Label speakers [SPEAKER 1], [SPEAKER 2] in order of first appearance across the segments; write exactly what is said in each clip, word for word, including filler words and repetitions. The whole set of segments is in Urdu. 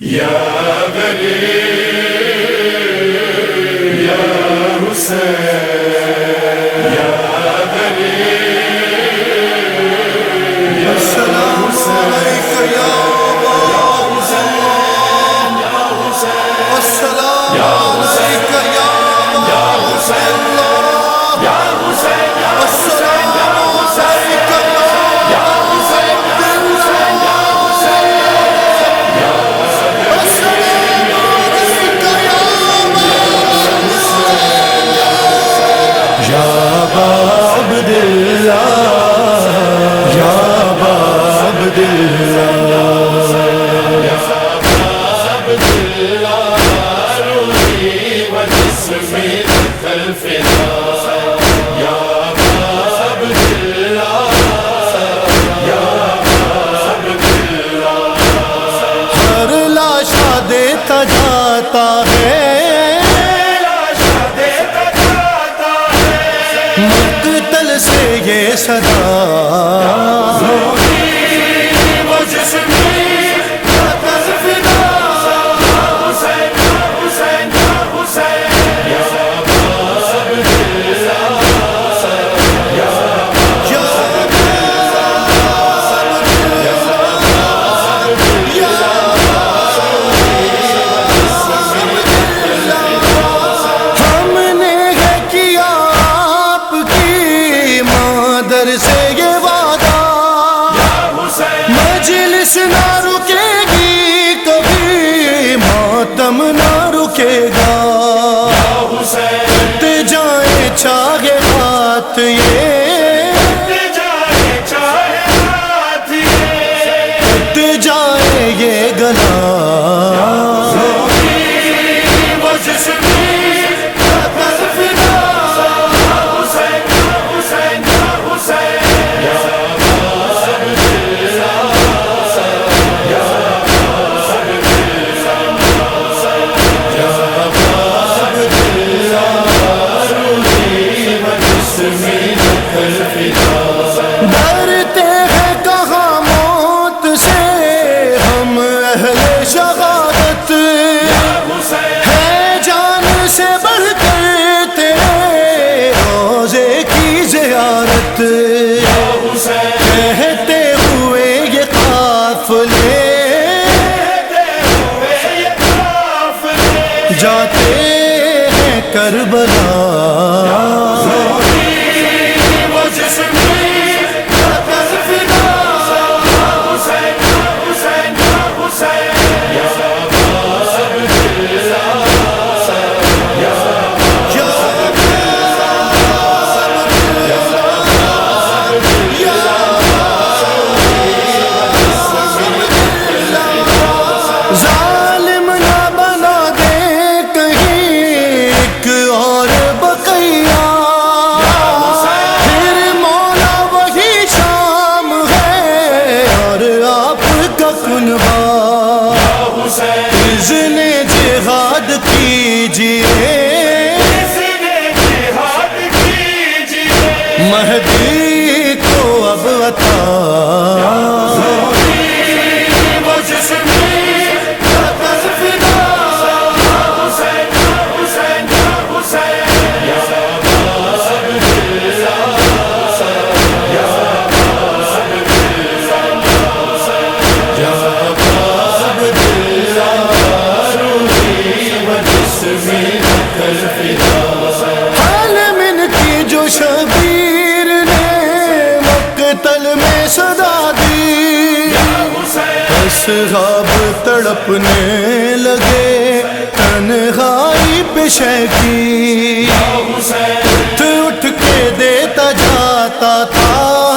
[SPEAKER 1] یا غریب یا حسین یا غریب یا السلام علیک یا حسین یا حسین السلام علیک یا حسین یا حسین یا حسین
[SPEAKER 2] جاتا ہے مقتل سے یہ صدا سے یہ وعدہ مجلس نہ رکے گی کبھی ماتم نہ رکے گا کٹ جائے چاہے ہاتھ یہ کٹ جائے یہ گلا ڈرتے ہیں کہاں موت سے ہم اہل شہادت ہے جان سے بڑھ کر تیرے روزے کی زیارت کہتے ہوئے یہ قافلے جاتے ہیں کربلا جہاد کیجیے مہدی کو اب عطا شبیر نے مقتل میں صدا دی اصحاب تڑپنے لگے تنہائی پہ شیخی اٹھ اٹھ کے دیتا جاتا تھا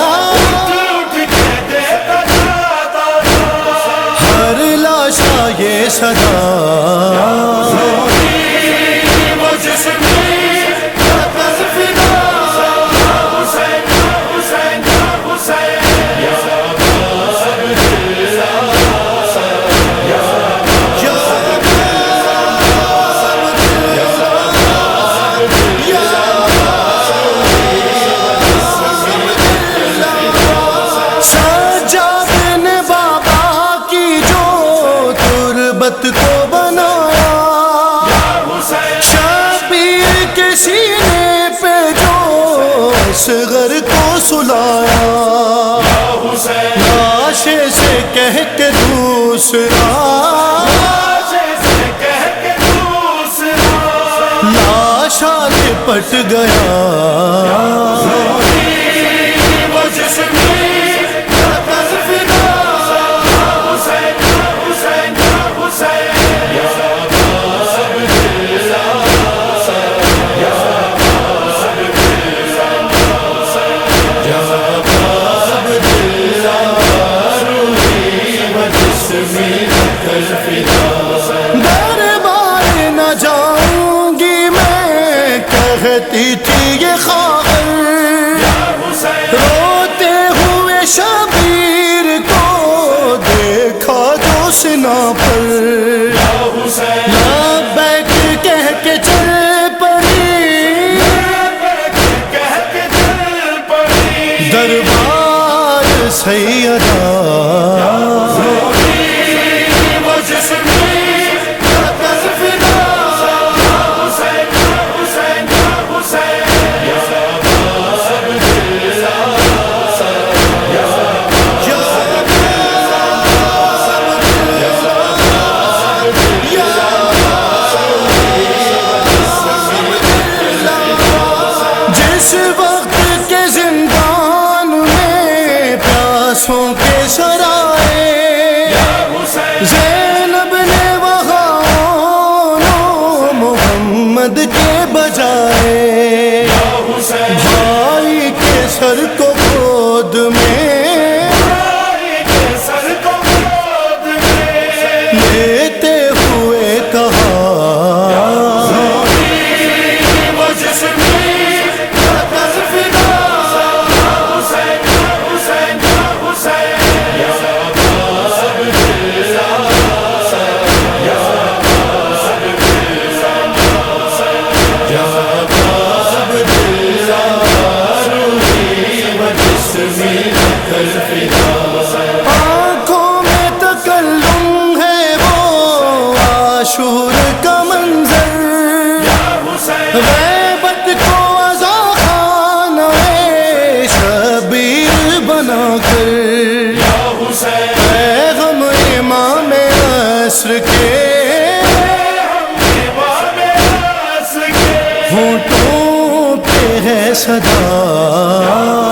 [SPEAKER 2] ہر لاشا یہ صدا محبت کو بنایا، شبیر کے سینے پہ جو اصغر کو سلایا، لاشے سے کہہ کے دوسرا لاشا لپٹ گیا، دربار نہ جاؤں گی میں کہتی تھی یہ خاطر، روتے ہوئے شبیر کو دیکھا جو سنا پر، لبیک کہہ کے چل پڑی دربار سیدہ، جس وقت کے زندان میں پیاسوں کے سرائے، زینب نے وہاں محمد کے بجائے، بھائی کے سر کو گود میں لیتے ہوئے کہا، آنکھوں میں تکلم ہے وہ عاشور کا منظر، غیبت کو عزا خانہ شبیر بنا کر، اے غم امام عصر کے ہونٹوں پہ ہے صدا،